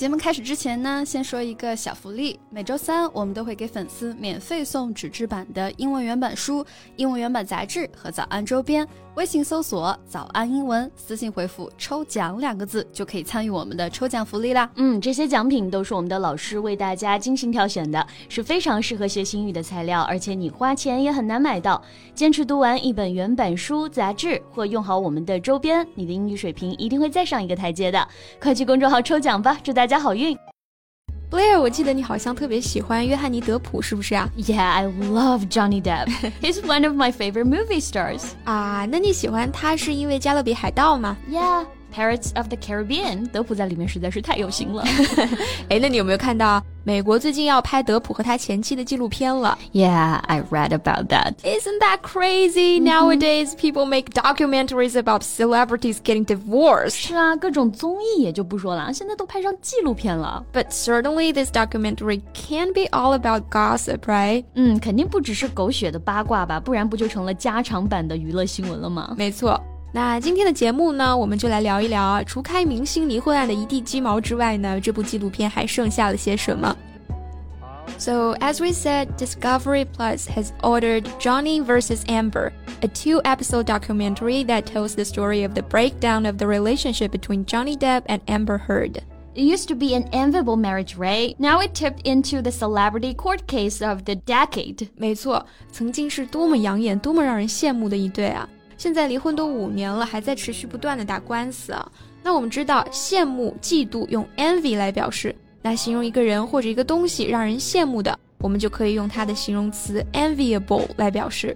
节目开始之前呢，先说一个小福利。每周三我们都会给粉丝免费送纸质版的英文原版书、英文原版杂志和早安周边。微信搜索早安英文，私信回复抽奖2个字就可以参与我们的抽奖福利啦。 这些奖品都是我们的老师为大家精心挑选的，是非常适合学英语的材料，而且你花钱也很难买到。坚持读完一本原版书、杂志或用好我们的周边，你的英语水平一定会再上一个台阶的。快去公众号抽奖吧，祝大家好运。 Blair， 我记得你好像特别喜欢约翰尼·德普，是不是啊？ Yeah, I love Johnny Depp. He's one of my favorite movie stars. 啊，那你喜欢他是因为加勒比海盗吗？ Yeah, Pirates of the Caribbean. 德普在里面实在是太有型了。 那你有没有看到美国最近要拍德普和他前妻的纪录片了？ Yeah, I read about that. Isn't that crazy? Nowadays, people make documentaries about celebrities getting divorced. 是啊，各种综艺也就不说了，现在都拍上纪录片了。 But certainly this documentary can be all about gossip, right? 肯定不只是狗血的八卦吧，不然不就成了加长版的娱乐新闻了吗？ 没错。那今天的节目呢，我们就来聊一聊除开明星离婚案的一地鸡毛之外呢，这部纪录片还剩下了些什么。So, as we said, Discovery Plus has ordered Johnny vs. Amber, a 2-episode documentary that tells the story of the breakdown of the relationship between Johnny Depp and Amber Heard. It used to be an enviable marriage, right? Now it tipped into the celebrity court case of the decade. 没错，曾经是多么养眼、多么让人羡慕的一对啊！现在离婚都5年了，还在持续不断的打官司啊。那我们知道，羡慕、嫉妒用 envy 来表示，那形容一个人或者一个东西让人羡慕的，我们就可以用它的形容词 enviable 来表示。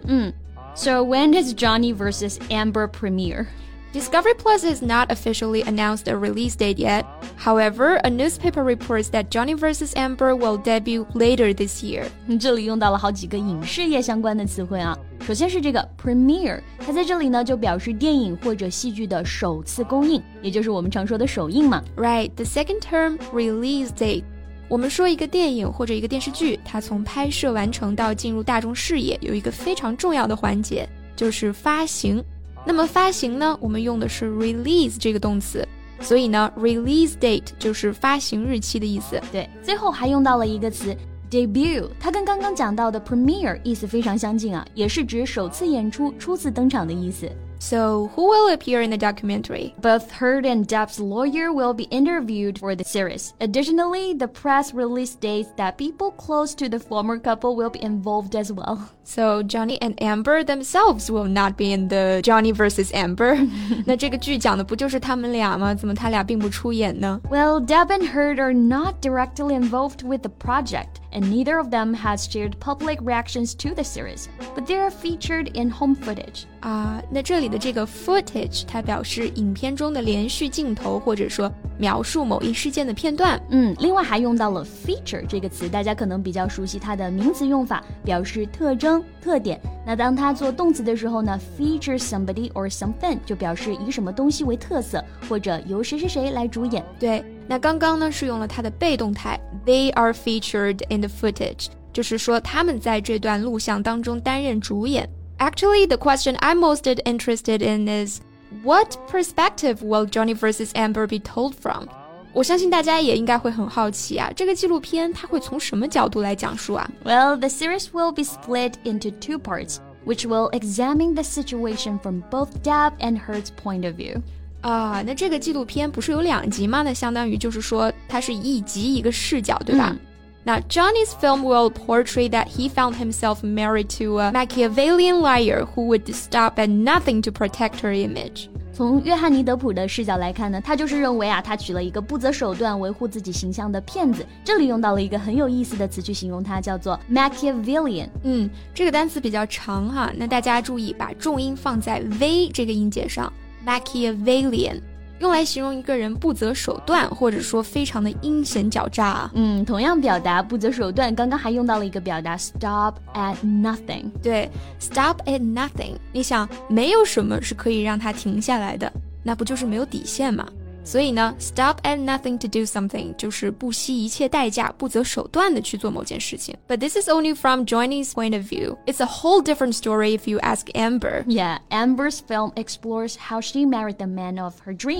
So when does Johnny vs. Amber premiere? Discovery Plus has not officially announced a release date yet. However, a newspaper reports that Johnny vs. Amber will debut later this year. 这里用到了好几个影视业相关的词汇啊。首先是这个 premiere， 它在这里呢就表示电影或者戏剧的首次公映，也就是我们常说的首映嘛。 Right, the second term, release date. 我们说一个电影或者一个电视剧，它从拍摄完成到进入大众视野，有一个非常重要的环节，就是发行。那么发行呢，我们用的是 release 这个动词，所以呢 release date 就是发行日期的意思。 对，最后还用到了一个词 debut， 它跟刚刚讲到的 premiere 意思非常相近啊，也是指首次演出、初次登场的意思。 So, who will appear in the documentary? Both Heard and Depp's lawyer will be interviewed for the series. Additionally, the press release states that people close to the former couple will be involved as well. So, Johnny and Amber themselves will not be in the Johnny vs. Amber. 那这个剧讲的不就是他们俩吗？怎么他俩并不出演呢？ Well, Depp and Heard are not directly involved with the project, and neither of them has shared public reactions to the series, but they are featured in home footage. 那这里的这个 footage 它表示影片中的连续镜头，或者说描述某一事件的片段。 另外还用到了 feature 这个词，大家可能比较熟悉它的名词用法，表示特征、特点。那当它做动词的时候呢 feature somebody or something 就表示以什么东西为特色，或者由谁谁谁来主演。 对，那刚刚呢是用了它的被动态 they are featured in the footage， 就是说他们在这段录像当中担任主演。Actually, the question I'm most interested in is, what perspective will Johnny vs. Amber be told from? 我相信大家也应该会很好奇啊，这个纪录片它会从什么角度来讲述啊？ Well, the series will be split into 2 parts, which will examine the situation from both Depp and Heard's point of view. 那这个纪录片不是有2集吗？那相当于就是说它是一集一个视角，对吧？Now, Johnny's film will portray that he found himself married to a Machiavellian liar who would stop at nothing to protect her image. 从约翰尼·德普的视角来看呢，他就是认为他娶了一个不择手段维护自己形象的骗子。这里用到了一个很有意思的词去形容他，叫做 Machiavellian。 这个单词比较长哈，那大家注意把重音放在 v 这个音节上 ，Machiavellian。用来形容一个人不择手段，或者说非常的阴险狡诈啊。 同样表达不择手段，刚刚还用到了一个表达 stop at nothing。 对 ，stop at nothing。你想，没有什么是可以让它停下来的，那不就是没有底线吗？所以呢 ，stop at nothing to do something 就是不惜一切代价、不择手段的去做某件事情。But this is only from Johnny's point of view. It's a whole different story if you ask Amber. Yeah, Amber's film explores how she married the man of her dreams,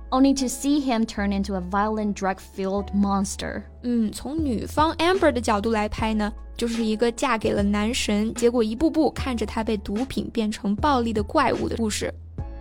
only to see him turn into a violent drug-filled monster. 从女方 Amber 的角度来拍呢，就是一个嫁给了男神，结果一步步看着他被毒品变成暴力的怪物的故事。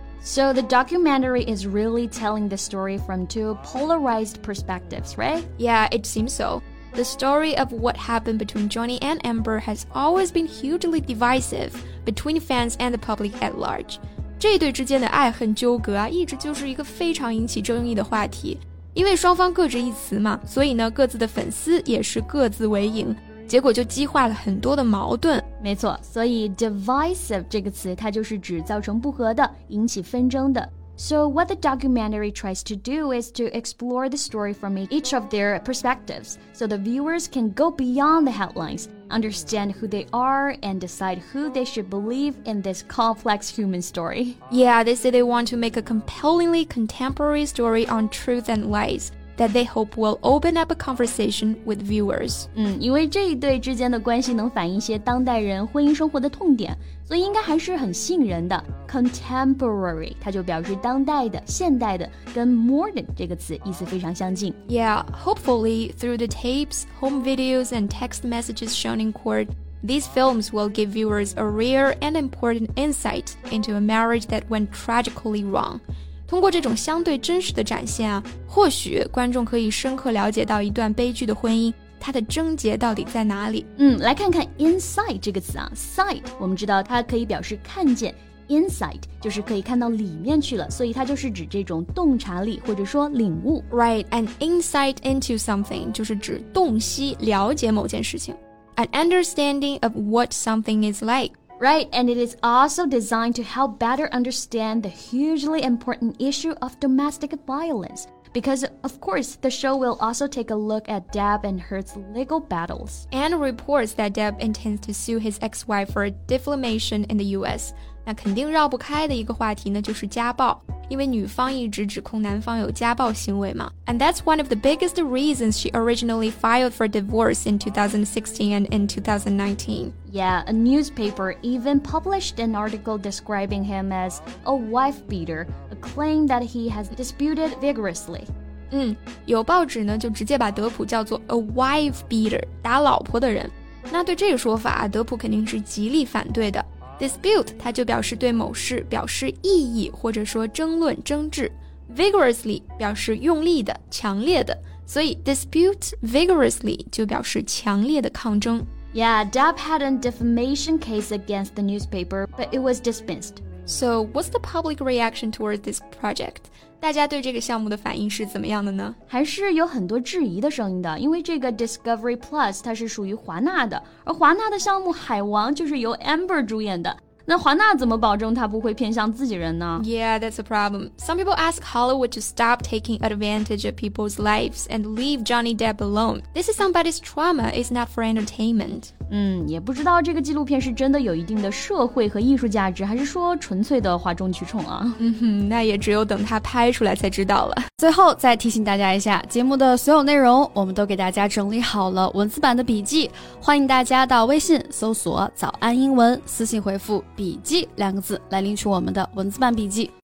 So the documentary is really telling the story from two polarized perspectives, right? Yeah, it seems so. The story of what happened between Johnny and Amber has always been hugely divisive between fans and the public at large. 这对之间的爱恨纠葛啊，一直就是一个非常引起争议的话题。因为双方各执一词嘛，所以呢，各自的粉丝也是各自为营，结果就激化了很多的矛盾。 没错，所以 divisive 这个词它就是指造成不和的，引起纷争的。So what the documentary tries to do is to explore the story from each of their perspectives, so the viewers can go beyond the headlines, understand who they are, and decide who they should believe in this complex human story. Yeah, they say they want to make a compellingly contemporary story on truth and lies that they hope will open up a conversation with viewers. 因为这一对之间的关系能反映一些当代人婚姻生活的痛点，所以应该还是很吸引人的。Contemporary 它就表示当代的、现代的，跟 modern 这个词意思非常相近。 Yeah, hopefully through the tapes, home videos, and text messages shown in court, these films will give viewers a rare and important insight into a marriage that went tragically wrong. 通过这种相对真实的展现啊，或许观众可以深刻了解到一段悲剧的婚姻，它的症结到底在哪里。 来看看 insight 这个词啊 sight 我们知道它可以表示看见， insight 就是可以看到里面去了，所以它就是指这种洞察力或者说领悟。 Right, an insight into something 就是指洞悉、了解某件事情。An understanding of what something is like.Right, and it is also designed to help better understand the hugely important issue of domestic violence. Because, of course, the show will also take a look at Deb and Hurt's legal battles. And reports that Deb intends to sue his ex-wife for defamation in the US. 那肯定绕不开的一个话题呢，就是家暴。因为女方一直指控男方有家暴行为嘛。And that's one of the biggest reasons she originally filed for divorce in 2016 and in 2019. Yeah, a newspaper even published an article describing him as a wife beater, a claim that he has disputed vigorously. 有报纸呢就直接把德普叫做 a wife beater, 打老婆的人。那对这个说法，德普肯定是极力反对的。Dispute 它就表示对某事表示异议或者说争论争执 vigorously 表示用力的强烈的，所以 dispute vigorously 就表示强烈的抗争。 Yeah, Deb had a defamation case against the newspaper, but it was dismissed. So what's the public reaction towards this project? 大家对这个项目的反应是怎么样的呢？ 还是有很多质疑的声音的，因为这个 Discovery Plus 它是属于华纳的，而华纳的项目海王就是由 Amber 主演的。那华纳怎么保证它不会偏向自己人呢？ Yeah, that's a problem. Some people ask Hollywood to stop taking advantage of people's lives and leave Johnny Depp alone. This is somebody's trauma, it's not for entertainment. 也不知道这个纪录片是真的有一定的社会和艺术价值，还是说纯粹的哗众取宠啊？ 那也只有等它拍出来才知道了。 最后再提醒大家一下，节目的所有内容我们都给大家整理好了文字版的笔记，欢迎大家到微信搜索早安英文，私信回复笔记2个字来领取我们的文字版笔记。